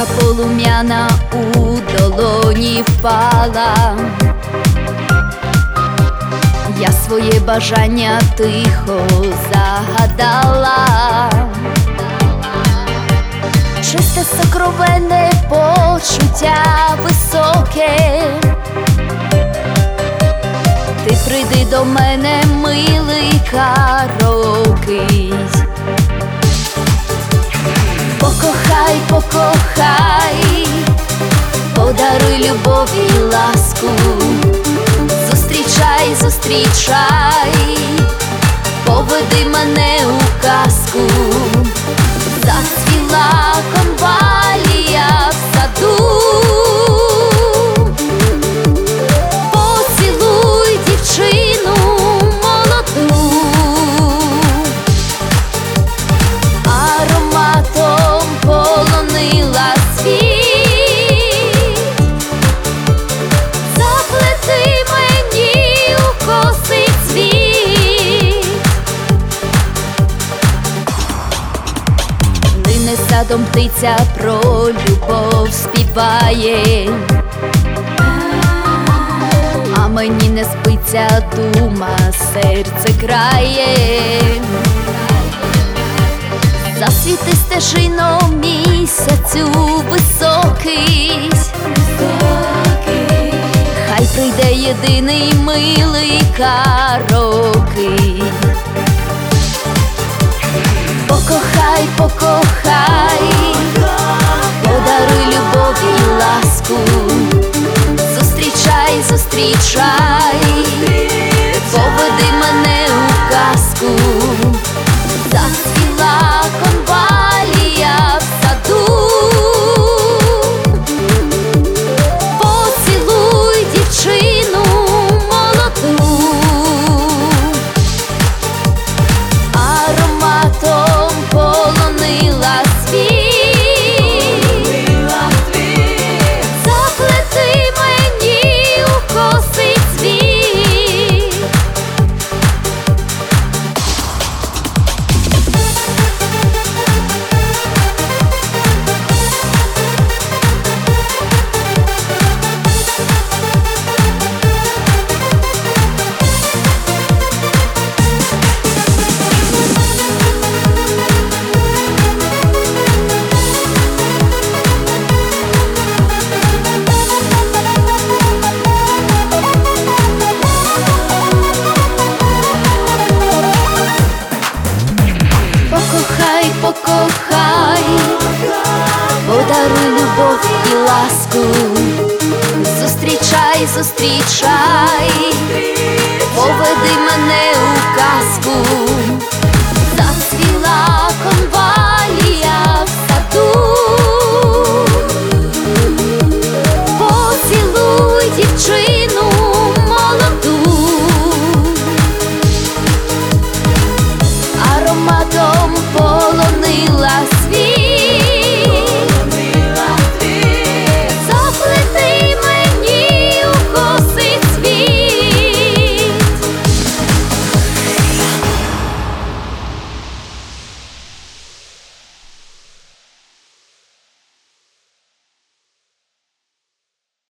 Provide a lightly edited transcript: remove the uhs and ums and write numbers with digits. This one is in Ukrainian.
Зірка полум'яна у долоні впала, я своє бажання тихо загадала. Чисте сокровенне почуття високе, ти прийди до мене, милий карокий. Покохай, покохай, подаруй любов і ласку, зустрічай, зустрічай, поведи мене у казку. Зацвіла конвалія в саду, поцілуй дівчину молоду, ароматом полонила світ, заплети мені у коси цвіт. Лине садом птиця, про любов співає, а мені не спиться, дума серце крає. Засвіти стежино місяцю високий, хай прийде єдиний милий карокий. Покохай, покохай, подаруй любов і ласку, зустрічай, зустрічай, поведи мене у казку. Зацвіла конвалія в саду, поцілуй дівчину молоду, ароматом полонила світ, заплети мені у коси цвіт. Покохай, покохай, подаруй любов і ласку, зустрічай, зустрічай, поведи мене у казку.